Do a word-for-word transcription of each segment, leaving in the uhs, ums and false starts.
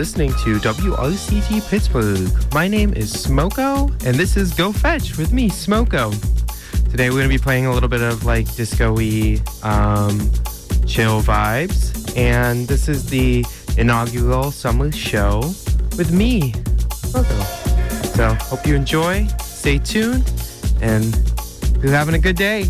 listening to W R C T Pittsburgh. My name is Smoko, and this is Go Fetch with me, Smoko. Today we're going to be playing a little bit of like disco-y, um, chill vibes, and this is the inaugural summer show with me, Smoko. So hope you enjoy, stay tuned, and you're having a good day.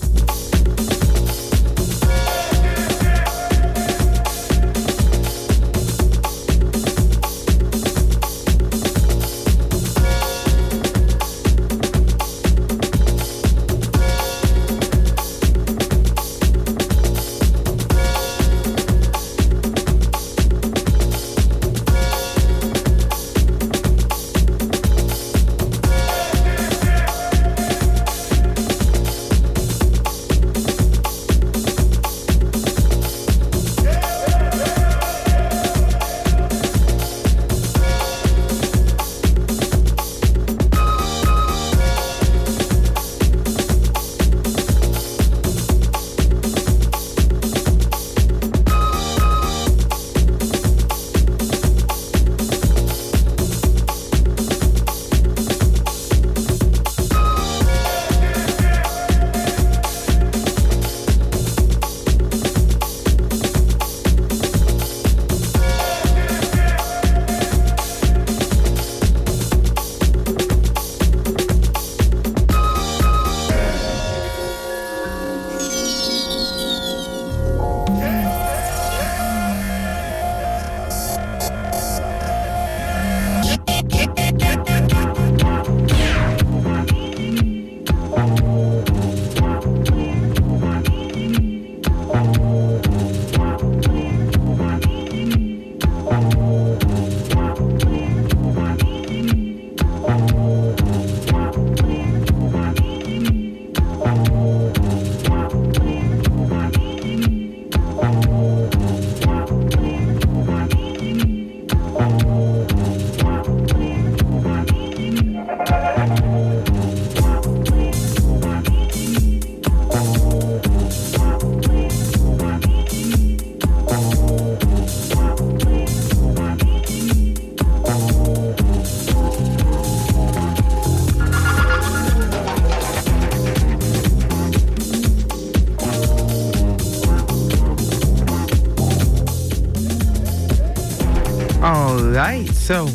Alright, so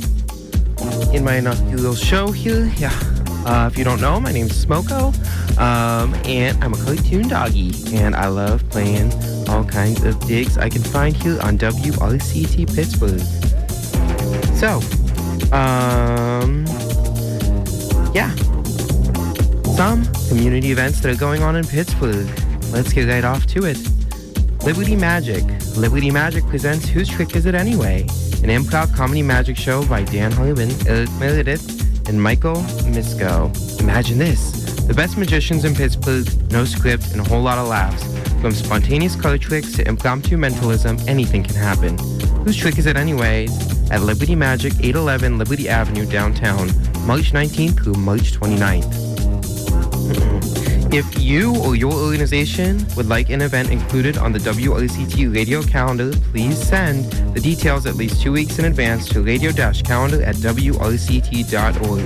in my inaugural show here, yeah, uh, if you don't know, my name's Smoko, um, and I'm a cartoon doggy, and I love playing all kinds of digs I can find here on W R C T Pittsburgh. So, um, yeah, some community events that are going on in Pittsburgh. Let's get right off to it. Liberty Magic. Liberty Magic presents Whose Trick Is It Anyway? An improv comedy magic show by Dan Harmon, Eric Meredith, and Michael Misko. Imagine this. The best magicians in Pittsburgh, no script, and a whole lot of laughs. From spontaneous card tricks to impromptu mentalism, anything can happen. Whose trick is it anyways? At Liberty Magic, eight eleven Liberty Avenue, downtown, March nineteenth through March twenty-ninth. If you or your organization would like an event included on the W R C T radio calendar, please send the details at least two weeks in advance to radio-calendar at W R C T dot org.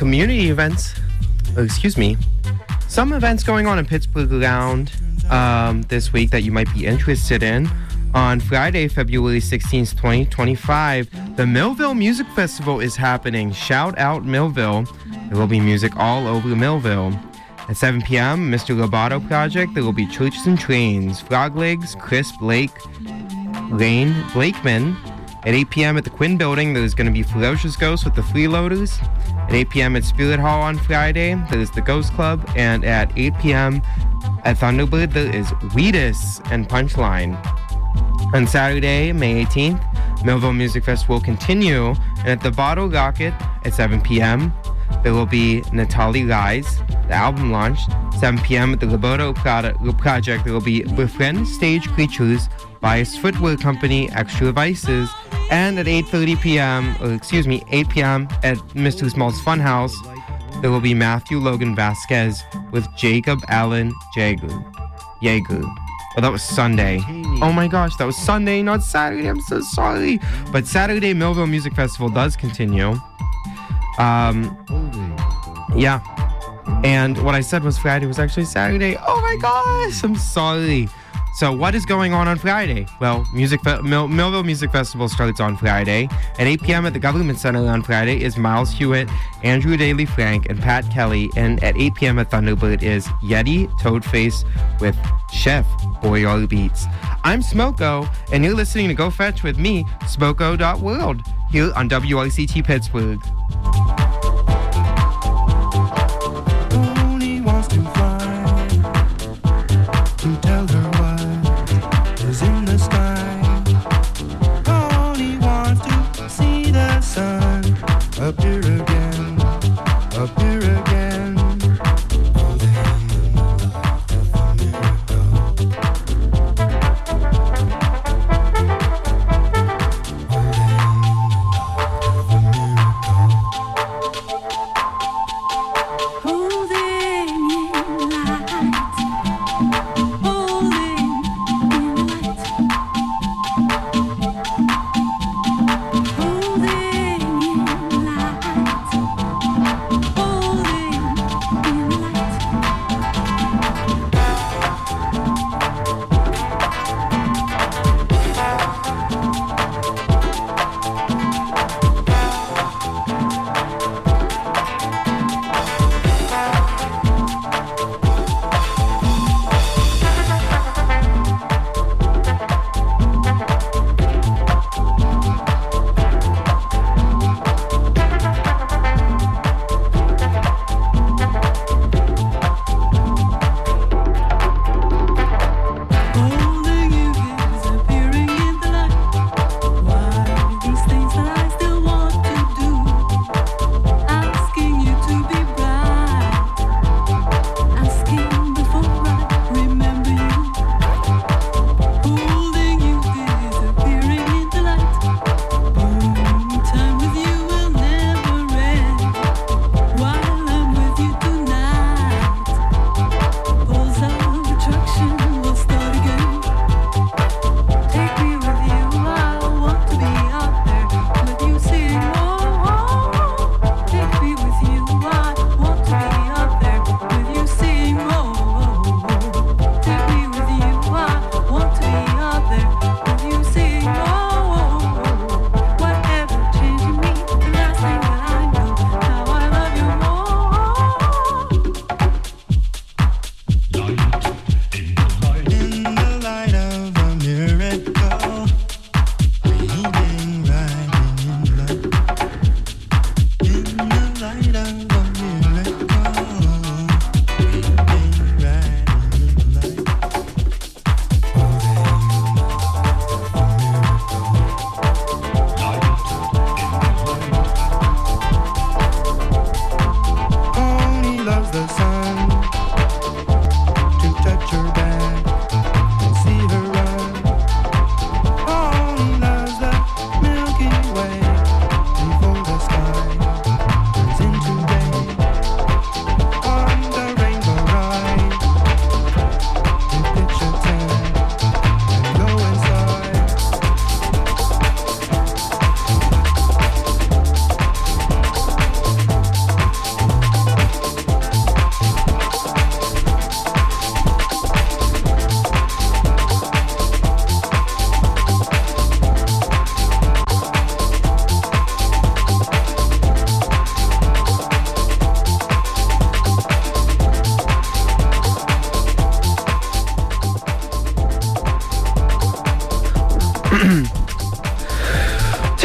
community events, oh, excuse me, some events going on in Pittsburgh around um, this week that you might be interested in. On Friday, February sixteenth, twenty twenty-five, the Millville Music Festival is happening. Shout out Millville. There will be music all over Millville. At seven p.m., Mister Lobato Project, there will be Churches and Trains, Frog Legs, Chris Blake, Lane Blakeman. At eight p.m. at the Quinn Building, there's going to be Ferocious Ghosts with the Freeloaders. At eight p.m. at Spirit Hall on Friday, there's the Ghost Club. And at eight p.m. at Thunderbird, there is Wheatus and Punchline. On Saturday, May eighteenth, Millville Music Fest will continue, and at the Bottle Rocket at seven p.m., there will be Natalie Lies, the album launch. seven p.m. at the Lobato Project, there will be Befriend Stage Creatures, Biased Footwear Company, Extra Vices, and at eight thirty p.m., or excuse me, eight p.m. at Mister Small's Funhouse, there will be Matthew Logan Vasquez with Jacob Allen Jaeger. Jaeger. Oh, that was Sunday. Oh my gosh, that was Sunday, not Saturday. I'm so sorry. But Saturday, Millville Music Festival does continue. Um, yeah. And what I said was Friday was actually Saturday. Oh my gosh, I'm sorry. So what is going on on Friday? Well, Music Fe- Mill- Millville Music Festival starts on Friday. At eight p.m. at the Government Center on Friday is Miles Hewitt, Andrew Daly Frank, and Pat Kelly. And at eight p.m. at Thunderbird is Yeti Toadface with Chef Boyar Beats. I'm Smoko, and you're listening to Go Fetch with me, Smoko dot world, here on W R C T Pittsburgh. Only wants to fly, to tell her what is in the sky. Only wants to see the sun appear again, appear again. Oh, then the light of a miracle. Oh, then the light of a miracle.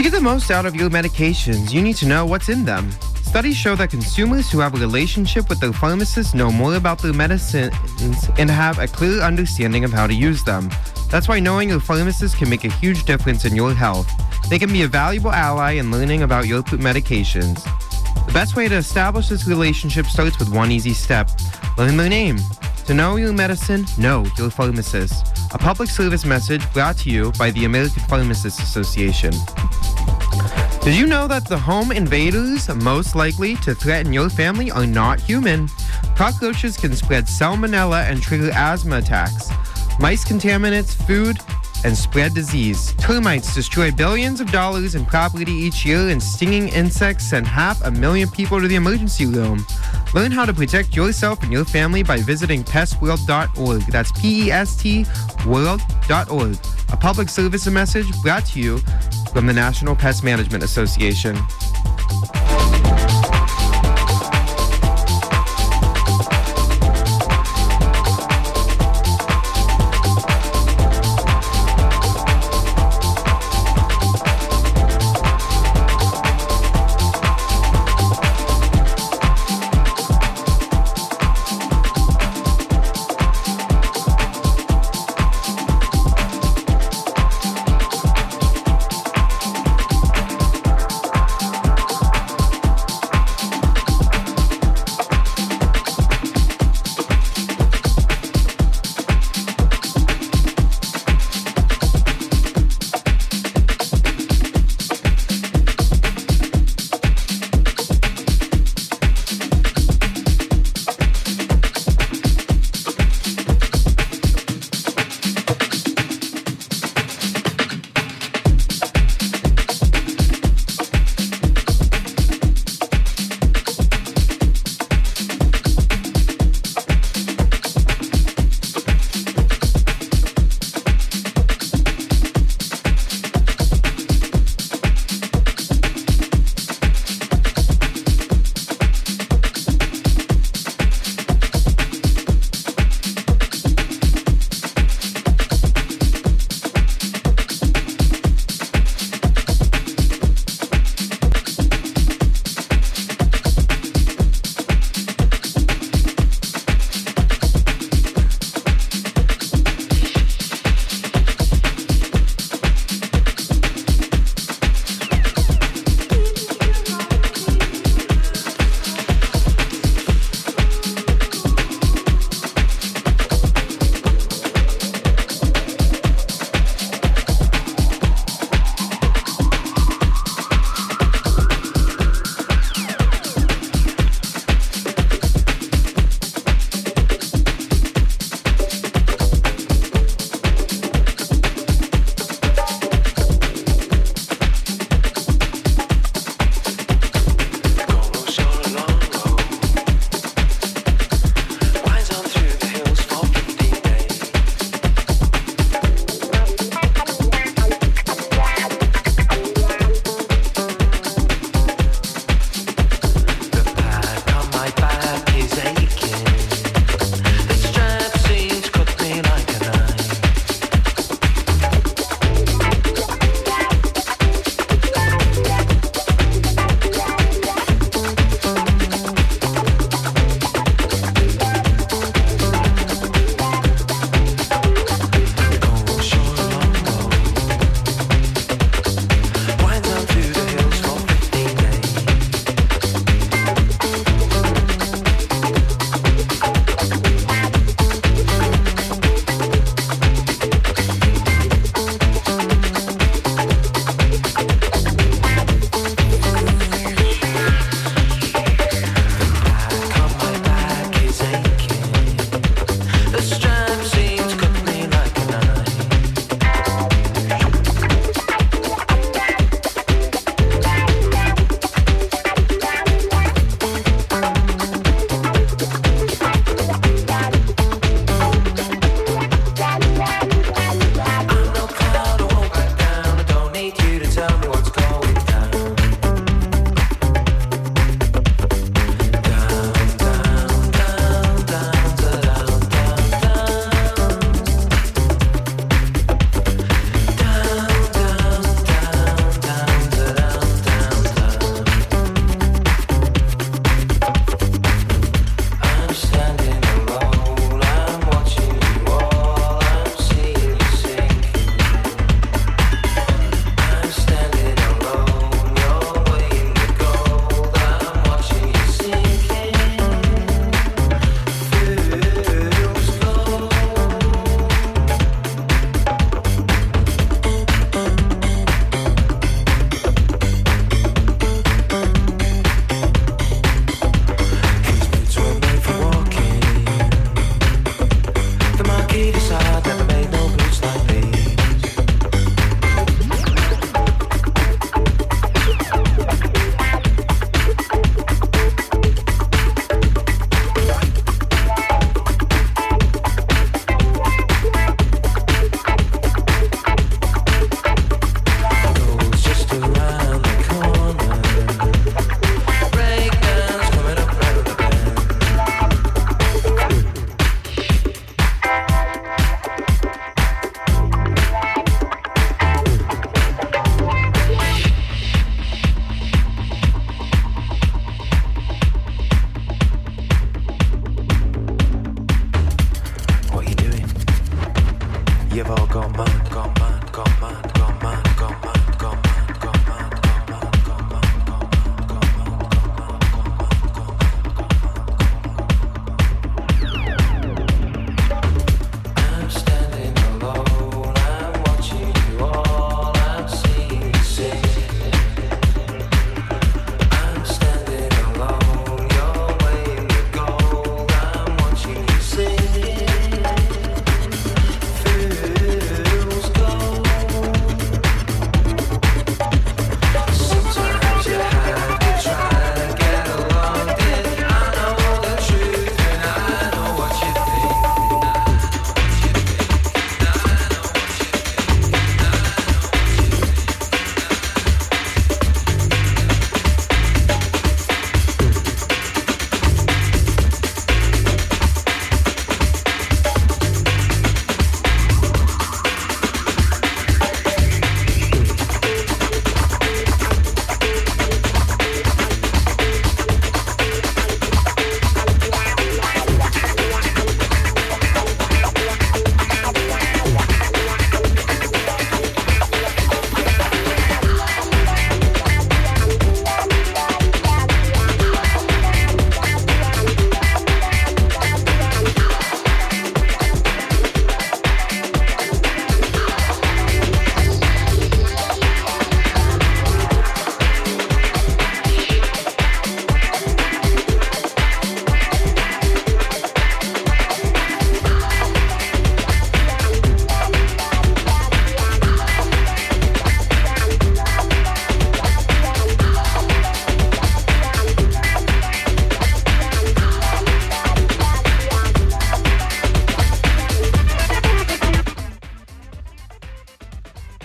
To get the most out of your medications, you need to know what's in them. Studies show that consumers who have a relationship with their pharmacist know more about their medicines and have a clear understanding of how to use them. That's why knowing your pharmacist can make a huge difference in your health. They can be a valuable ally in learning about your medications. The best way to establish this relationship starts with one easy step. Learn their name. To know your medicine, know your pharmacist. A public service message brought to you by the American Pharmacists Association. Did you know that the home invaders most likely to threaten your family are not human? Cockroaches can spread salmonella and trigger asthma attacks. Mice contaminate food and spread disease. Termites destroy billions of dollars in property each year, and stinging insects send half a million people to the emergency room. Learn how to protect yourself and your family by visiting pest world dot org. That's P E S T world dot org. A public service message brought to you from the National Pest Management Association.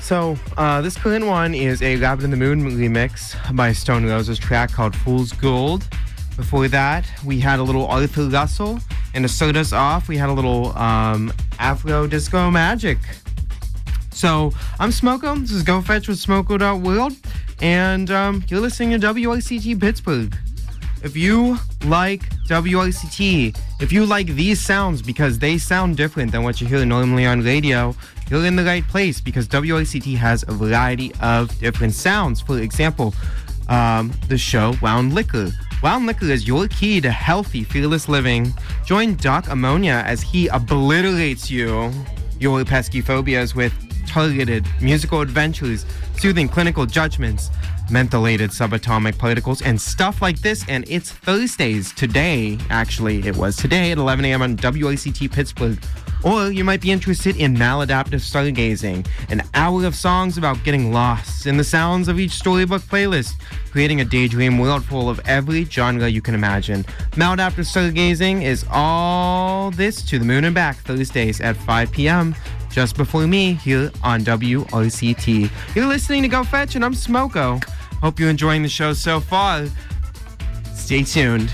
So, uh, this current one is a Rabbit in the Moon remix by Stone Roses track called Fool's Gold. Before that, we had a little Arthur Russell, and to start us off, we had a little um, Afro Disco Magic. So, I'm Smoko. This is Go Fetch with Smoko dot world, and um, you're listening to W I C T Pittsburgh. If you like W I C T, if you like these sounds because they sound different than what you hear normally on radio, you're in the right place because W I C T has a variety of different sounds. For example, um, the show Wound Liquor. Wound Liquor is your key to healthy, fearless living. Join Doc Ammonia as he obliterates you, your pesky phobias with targeted musical adventures, soothing clinical judgments, mentholated subatomic particles, and stuff like this. And it's Thursdays today. Actually, it was today at eleven a.m. on W I C T Pittsburgh. Or you might be interested in maladaptive stargazing, an hour of songs about getting lost in the sounds of each storybook playlist, creating a daydream world full of every genre you can imagine. Maladaptive stargazing is all this to the moon and back, Thursdays at five p.m. just before me here on W R C T. You're listening to Go Fetch, and I'm Smoko. Hope you're enjoying the show so far. Stay tuned.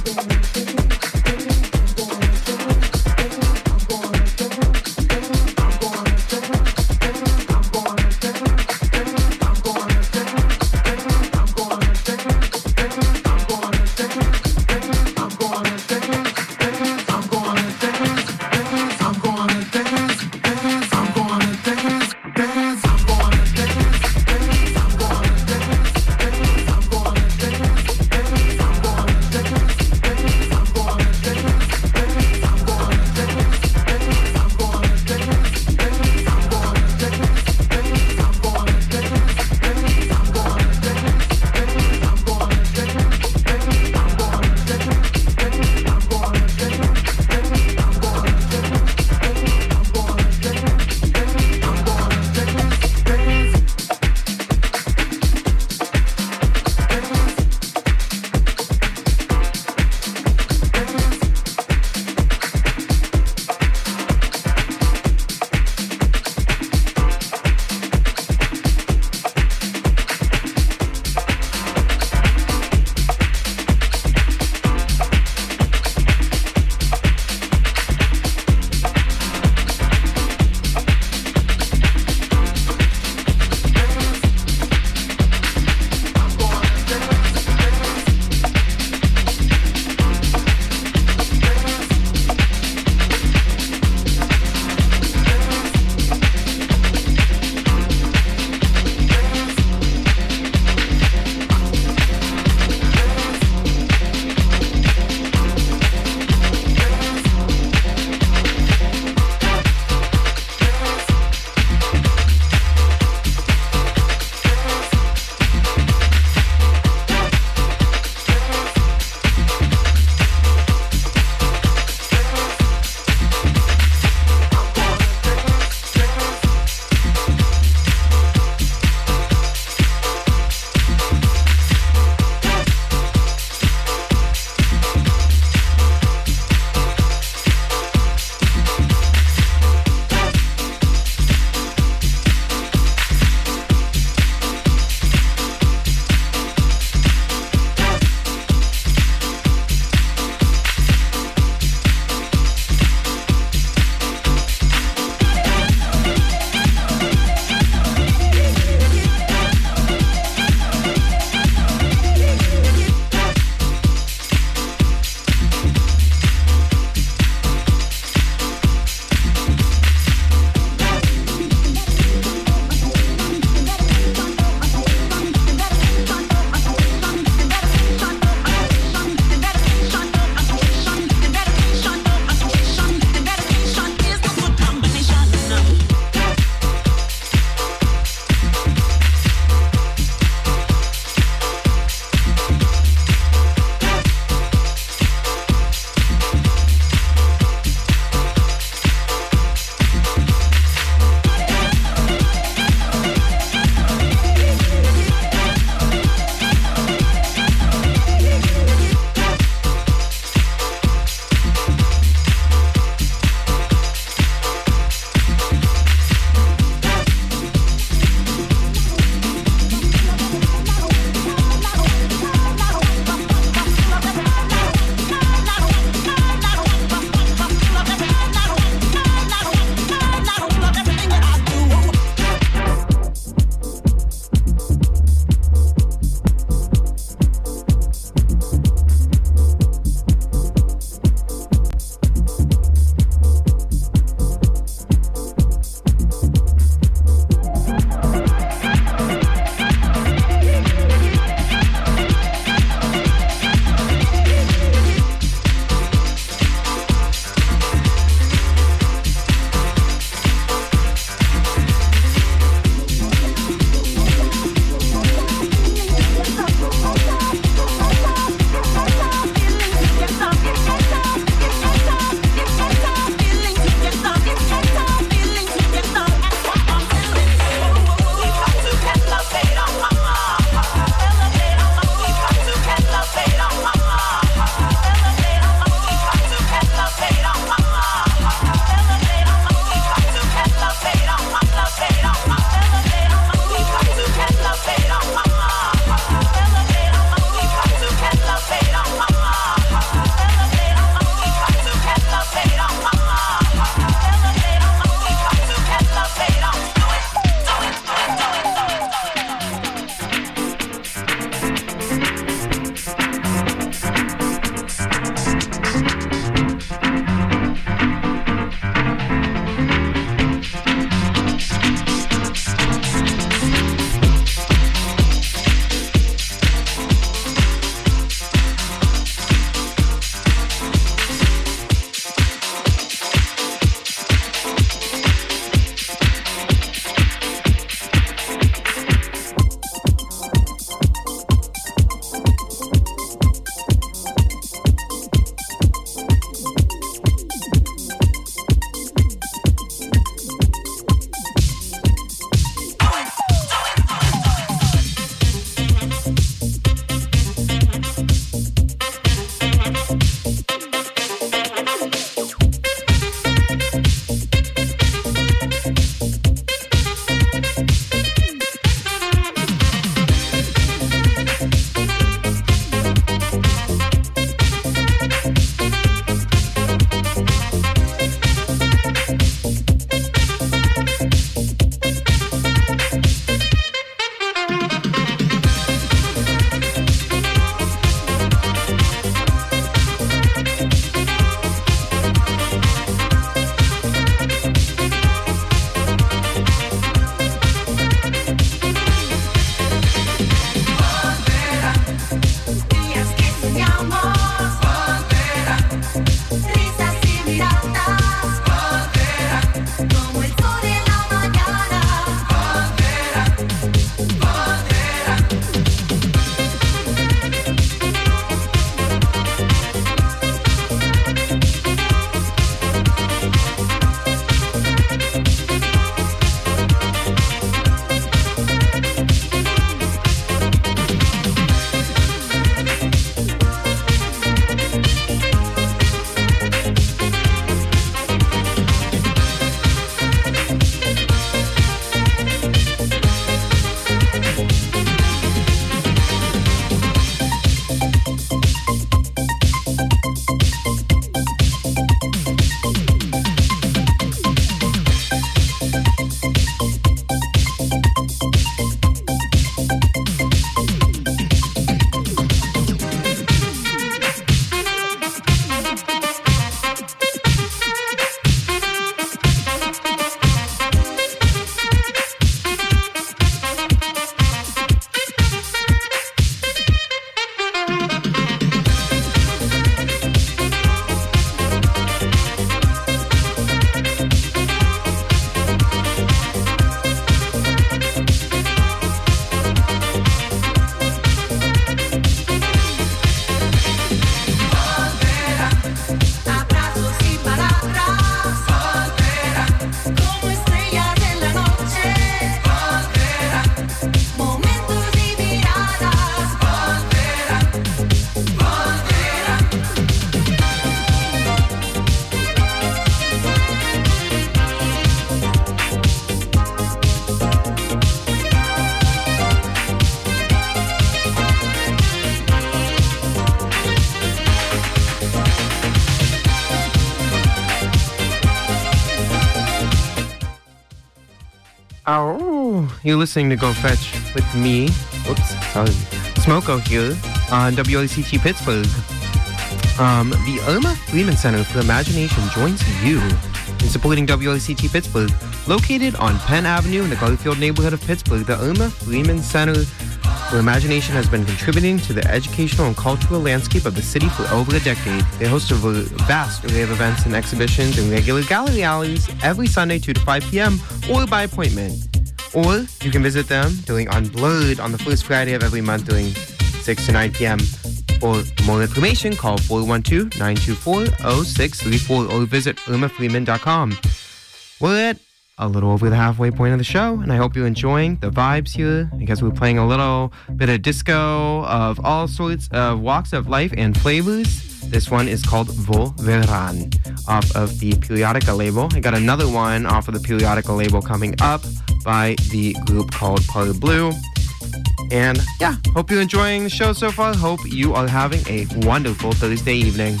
Oh, you're listening to Go Fetch with me. Whoops, sorry. Smoko here on W L C T Pittsburgh. Um, the Irma Freeman Center for Imagination joins you in supporting W L C T Pittsburgh. Located on Penn Avenue in the Garfield neighborhood of Pittsburgh, the Irma Freeman Center for Imagination has been contributing to the educational and cultural landscape of the city for over a decade. They host a vast array of events and exhibitions in regular gallery hours every Sunday, two to five p.m., or by appointment. Or you can visit them during Unblurred on the first Friday of every month during six to nine p.m. For more information, call four one two, nine two four, zero six three four or visit irma freeman dot com. We're at a little over the halfway point of the show, and I hope you're enjoying the vibes here. I guess we're playing a little bit of disco of all sorts of walks of life and flavors. This one is called Volveran off of the Periodica label. I got another one off of the Periodica label coming up by the group called Par Blue. And yeah, hope you're enjoying the show so far. Hope you are having a wonderful Thursday evening.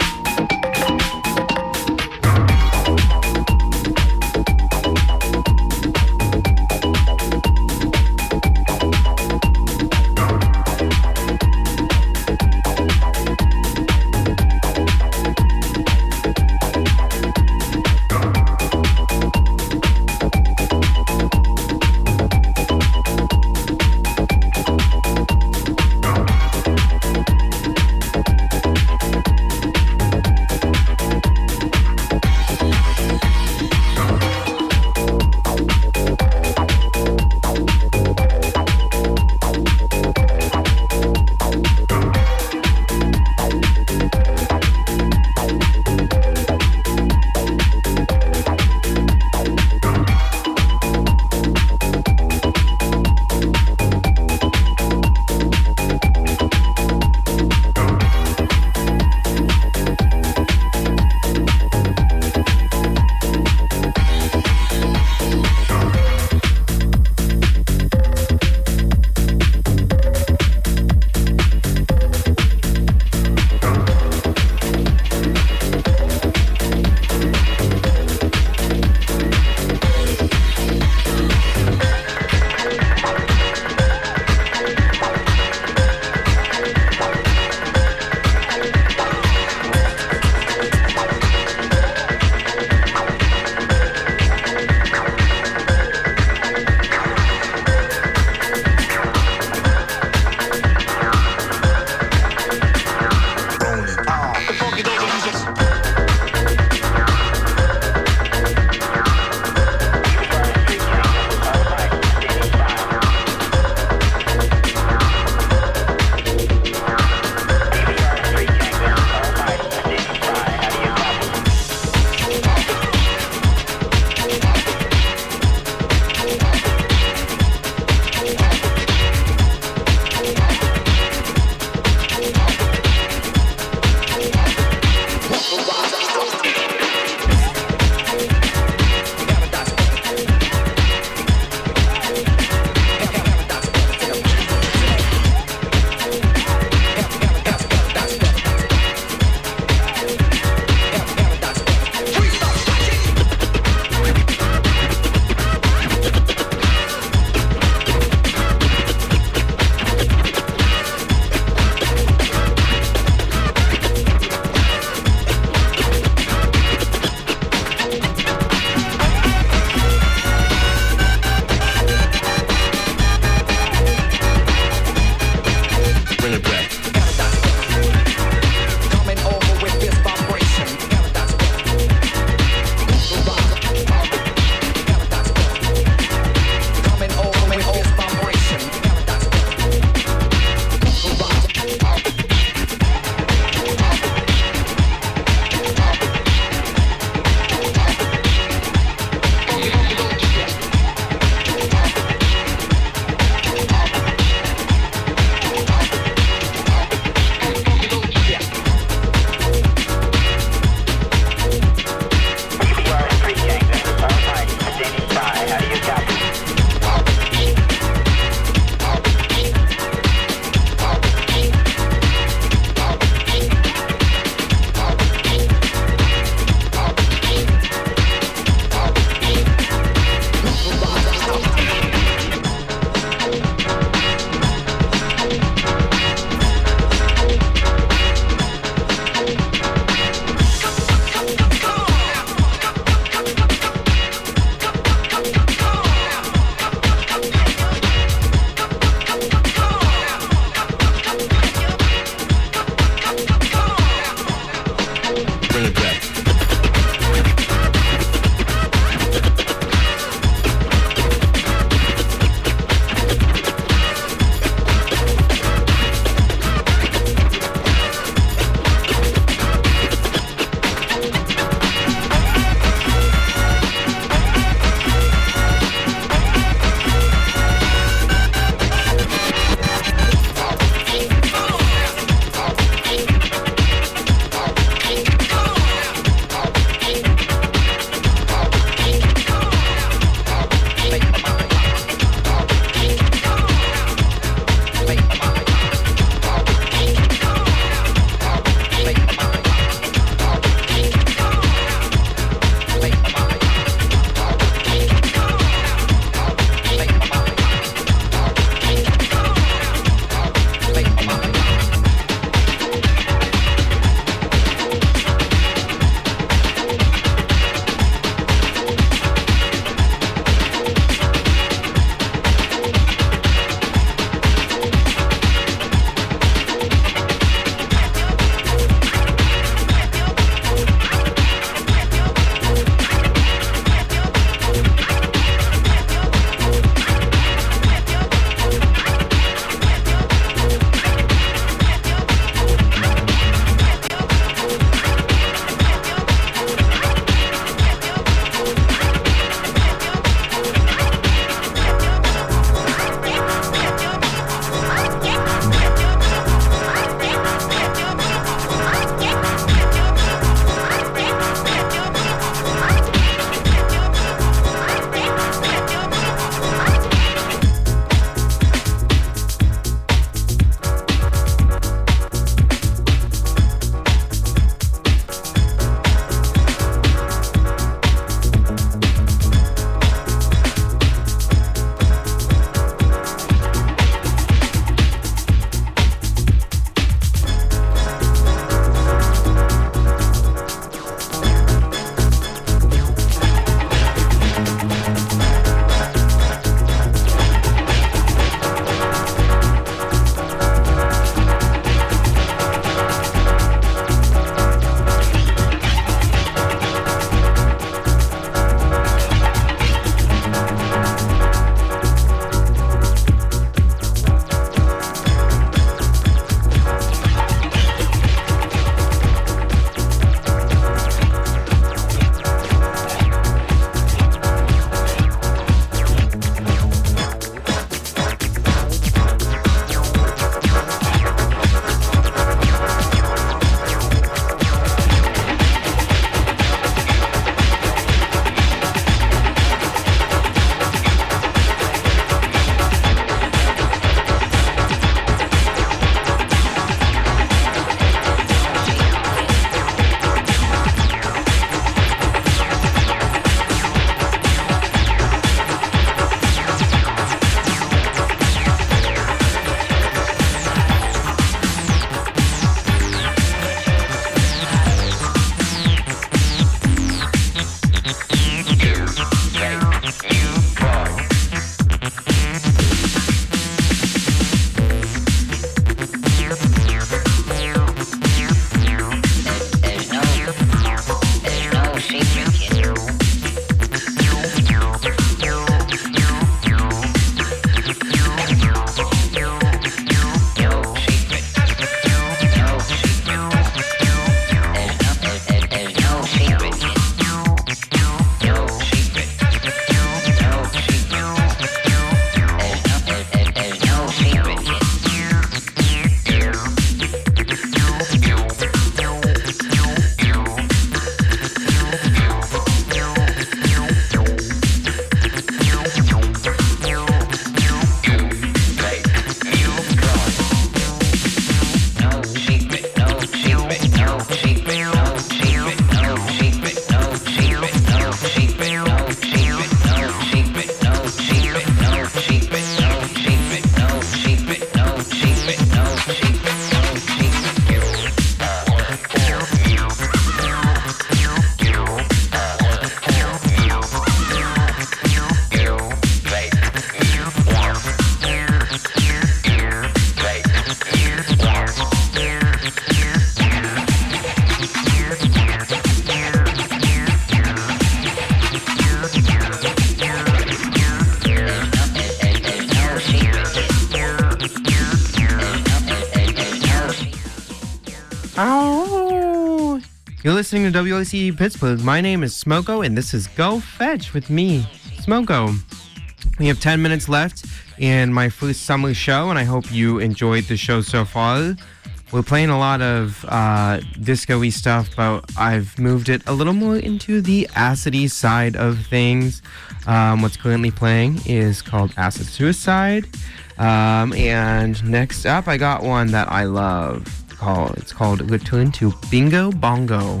Oh, you're listening to W O C Pittsburgh. My name is Smoko, and this is Go Fetch with me, Smoko. We have ten minutes left in my first summer show, and I hope you enjoyed the show so far. We're playing a lot of uh, disco-y stuff, but I've moved it a little more into the acidy side of things. Um, what's currently playing is called Acid Suicide. Um, and next up, I got one that I love. Called, it's called Return to Bingo Bongo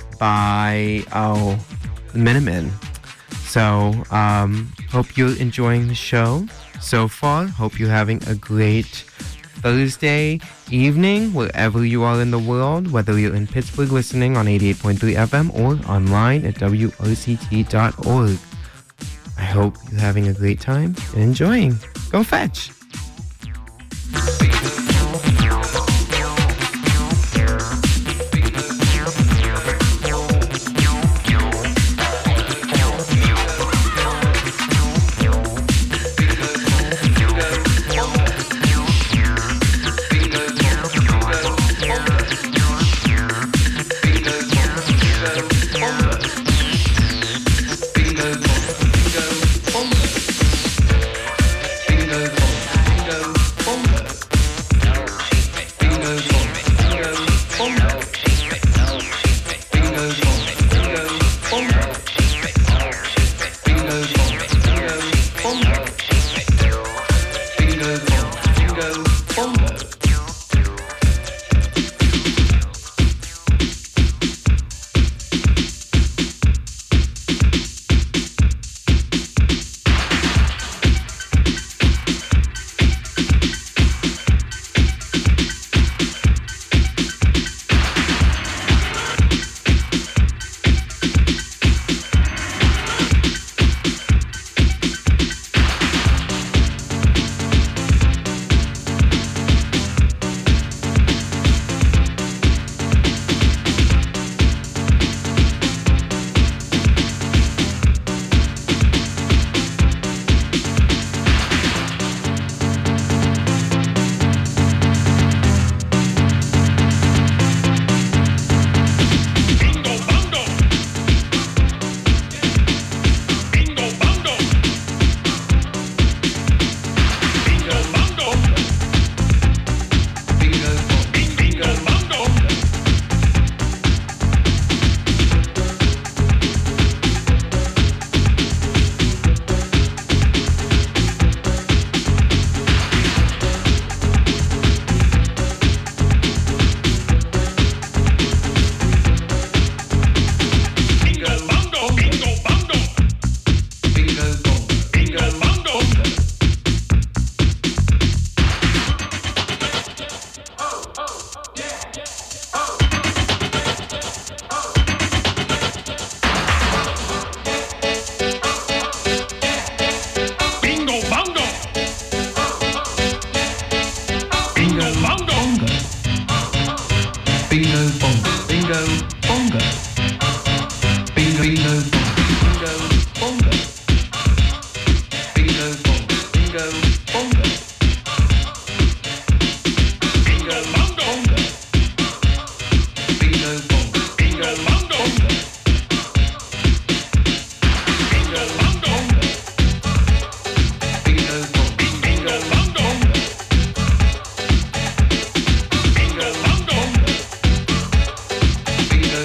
by, oh, the Minutemen. So, um, hope you're enjoying the show so far. Hope you're having a great Thursday evening, wherever you are in the world, whether you're in Pittsburgh listening on eighty-eight point three F M or online at W O C T dot org. I hope you're having a great time and enjoying. Go Fetch! Bingo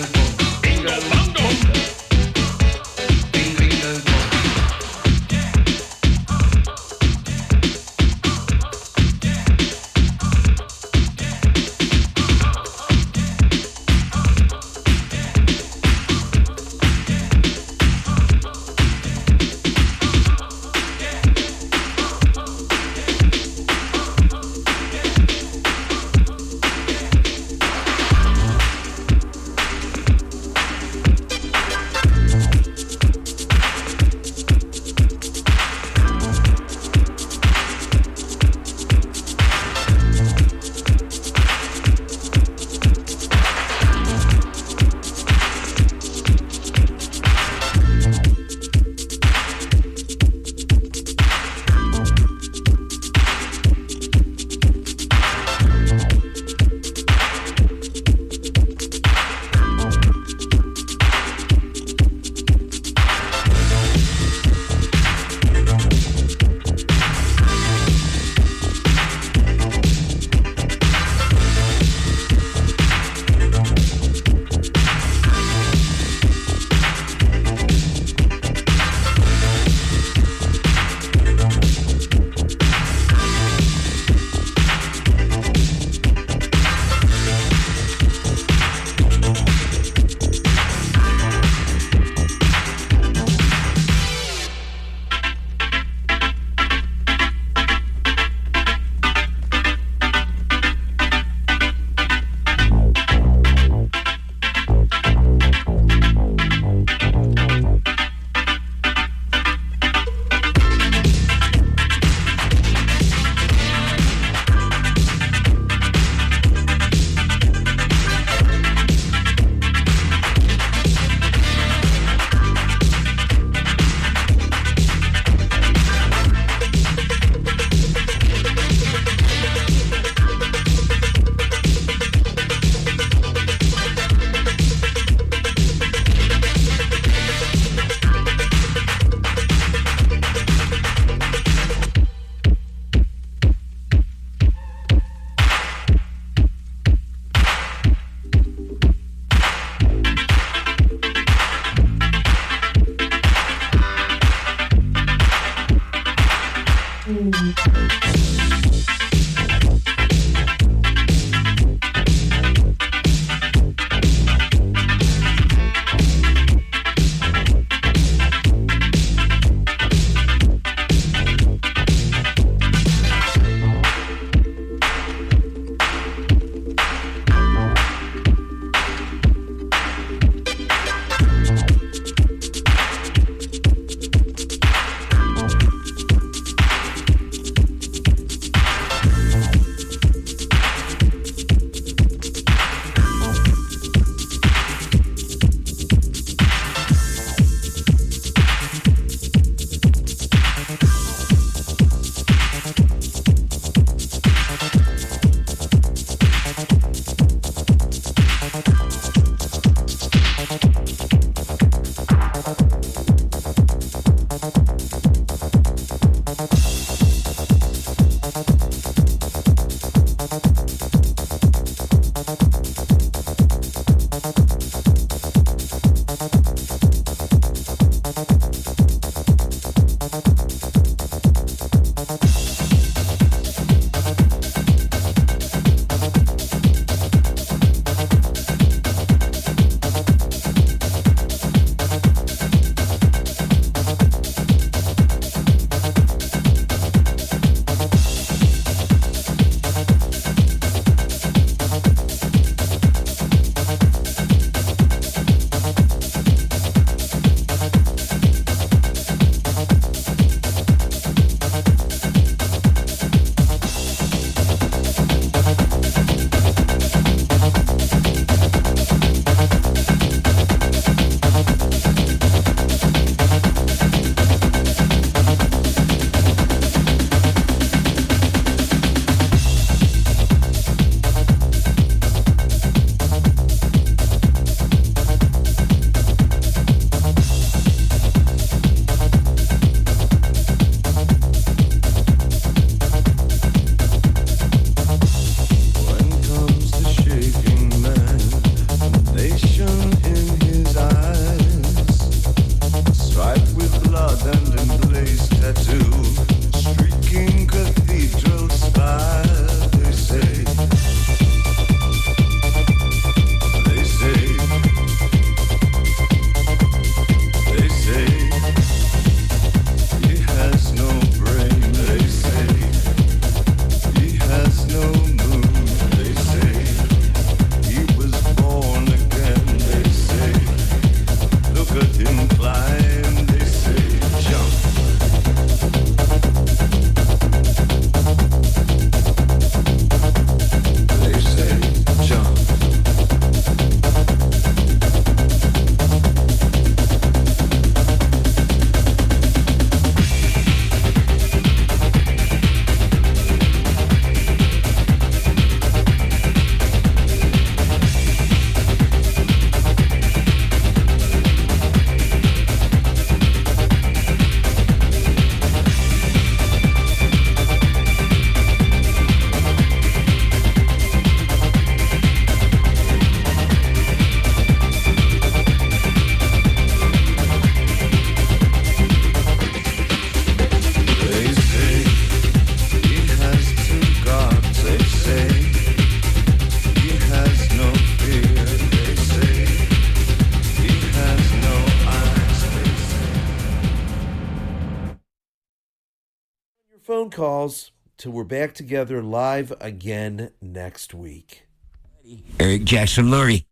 calls till we're back together live again next week. Eric Jackson Lurie.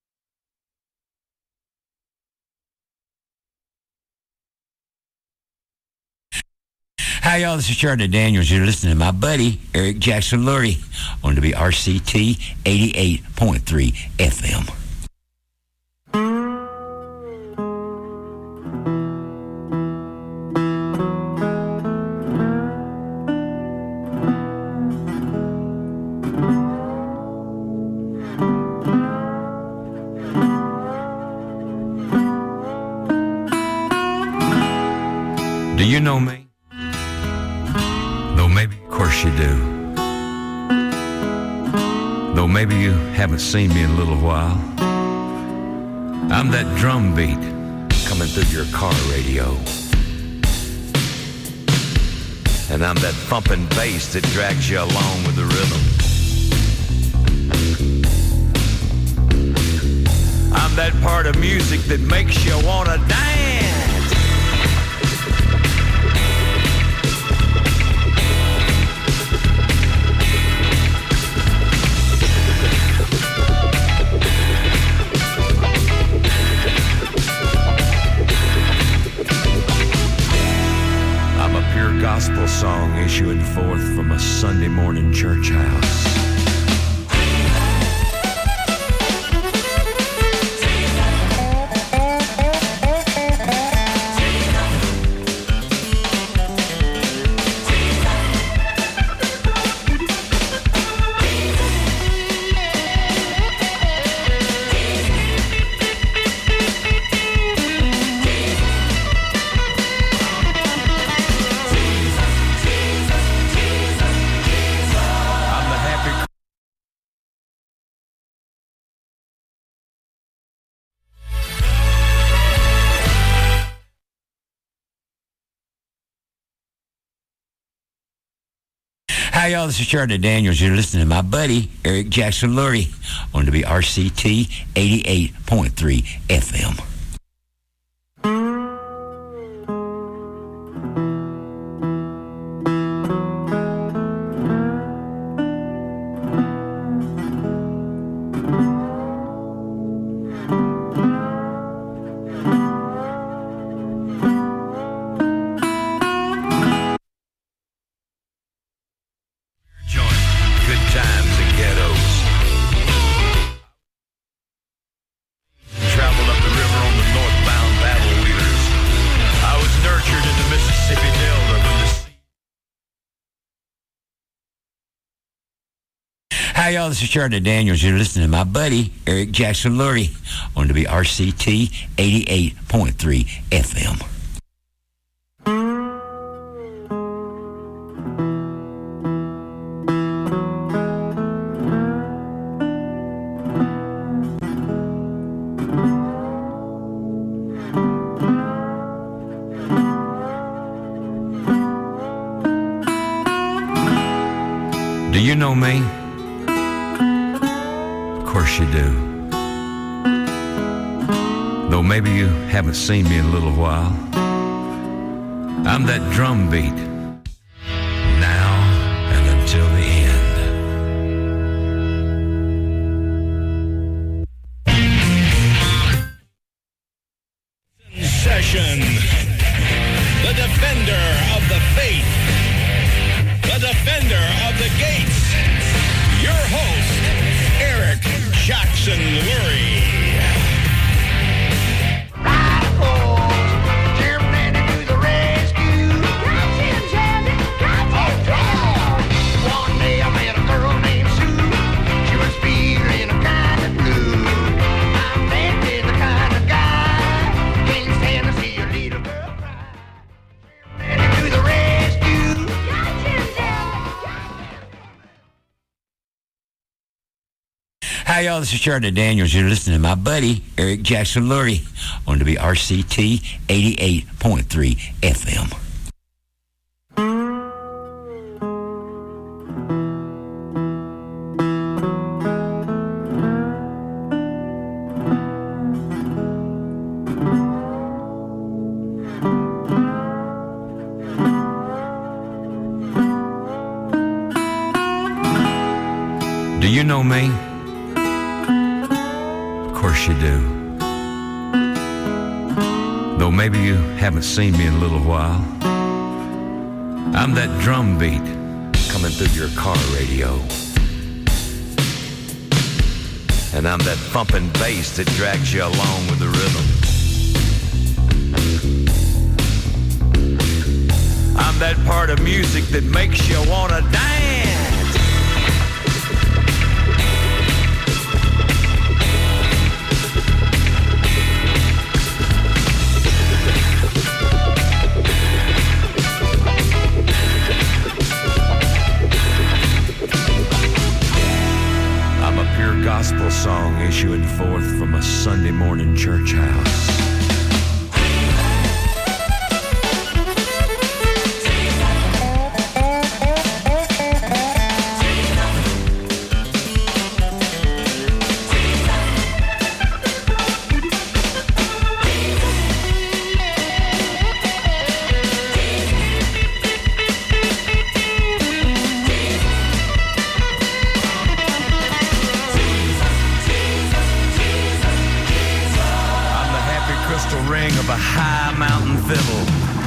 Hi, y'all. This is Charlie Daniels. You're listening to my buddy, Eric Jackson Lurie, on W R C T eighty-eight point three F M. Do you know me? Though maybe, of course you do. Though maybe you haven't seen me in a little while. I'm that drum beat coming through your car radio. And I'm that thumping bass that drags you along with the rhythm. I'm that part of music that makes you want to dance. Pure gospel song issuing forth from a Sunday morning church house. Hi, y'all. This is Charlie Daniels. You're listening to my buddy, Eric Jackson Lurie, on W R C T eighty-eight point three F M. Hi, y'all. This is Charlie Daniels. You're listening to my buddy, Eric Jackson Lurie, on W R C T eighty-eight point three F M. Do you know me? Of course you do. Though maybe you haven't seen me in a little while. I'm that drum beat. Now and until the end. Session. The defender of the faith. The defender of the gates. Your host, Eric Jackson Lurie. Hi, y'all. This is Charlie Daniels. You're listening to my buddy, Eric Jackson Lurie, on W R C T eighty-eight point three F M. know me? Of course you do. Though maybe you haven't seen me in a little while. I'm that drum beat coming through your car radio. And I'm that thumping bass that drags you along with the rhythm. I'm that part of music that makes you wanna dance. I'm a pure gospel song issuing forth from a Sunday morning church house. Of a high mountain fiddle.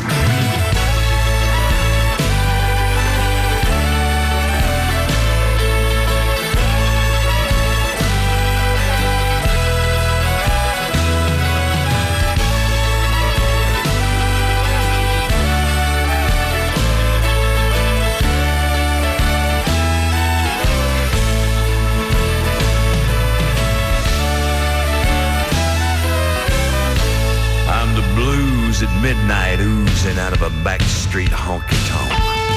At midnight, oozing out of a backstreet honky-tonk.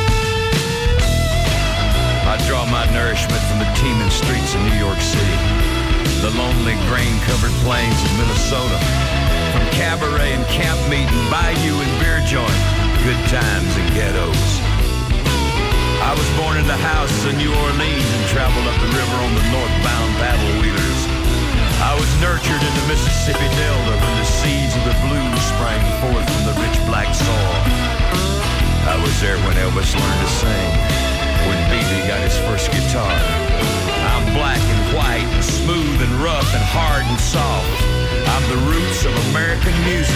I draw my nourishment from the teeming streets of New York City, the lonely grain-covered plains of Minnesota, from cabaret and camp meeting, bayou and beer joint, good times and ghettos. I was born in the houses of New Orleans and traveled up the river on the northbound paddle wheelers. I was nurtured in the Mississippi Delta when the seeds of the blues sprang forth from the rich black soil. I was there when Elvis learned to sing, when B B got his first guitar. I'm black and white and smooth and rough and hard and soft. I'm the roots of American music.